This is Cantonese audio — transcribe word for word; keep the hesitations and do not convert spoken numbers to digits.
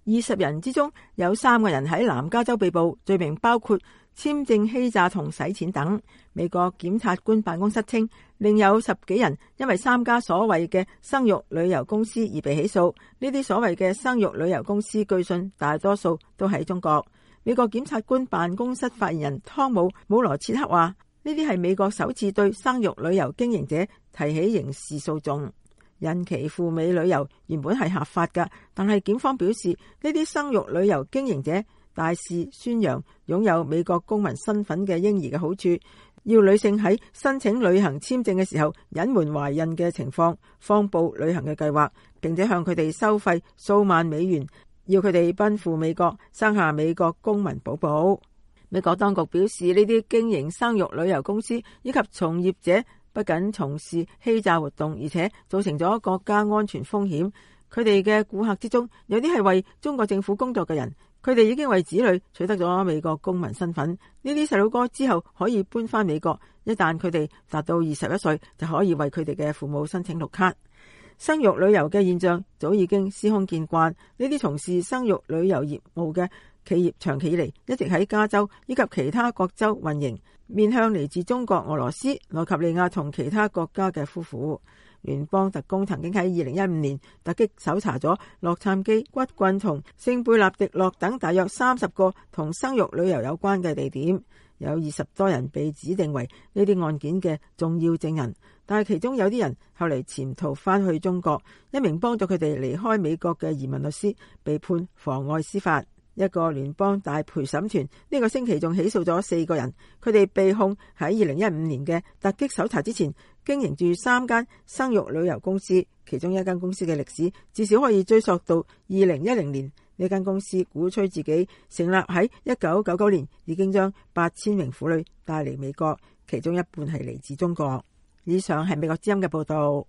二十人之中有三個人喺南加州被捕，罪名包括簽證欺詐同洗錢等。美國檢察官辦公室稱，另有十幾人因為三家所謂嘅生育旅遊公司而被起訴。呢啲所謂嘅生育旅遊公司據信大多數都喺中國。美國檢察官辦公室發言人湯姆·姆羅切克話，呢啲係美國首次對生育旅遊經營者提起刑事訴訟。孕期赴美旅遊原本係合法㗎，但係檢方表示呢啲生育旅遊經營者大肆宣揚擁有美國公民身份嘅嬰兒嘅好處，要女性喺申請旅行簽證嘅時候隱瞞懷孕嘅情況，謊報旅行嘅計劃，並且向佢哋收費數萬美元，要佢哋奔赴美國生下美國公民寶寶。美國當局表示，呢啲經營生育旅遊公司以及從業者不僅從事欺詐活動，而且造成咗國家安全風險。佢哋嘅顧客之中，有啲係為中國政府工作嘅人，佢哋已經為子女取得咗美國公民身份。呢啲細路哥之後可以搬返美國，一旦佢哋達到二十一歲，就可以為佢哋嘅父母申請綠卡。生育旅遊嘅現象早已經司空見慣，呢啲從事生育旅遊業務嘅企業長期以嚟一直喺加州以及其他各州運營，面向嚟自中國、俄羅斯、內及利亞同其他國家嘅夫婦。聯邦特工曾經喺二零一五年突擊搜查咗洛杉磯、骨棍同聖貝納迪諾等大約三十個同生育旅遊有關嘅地點，有二十多人被指定為呢啲案件嘅重要證人，但係其中有啲人後嚟潛逃翻去中國。一名幫助佢哋離開美國嘅移民律師被判妨礙司法。一個聯邦大陪審團呢個星期仲起訴咗四個人，佢哋被控喺二零一五年嘅突擊搜查之前經營住三間生育旅遊公司，其中一間公司嘅歷史至少可以追溯到二零一零年。呢間公司鼓吹自己成立喺一九九九年，已經將八千名婦女帶嚟美國，其中一半係嚟自中國。以上係美國之音嘅報道。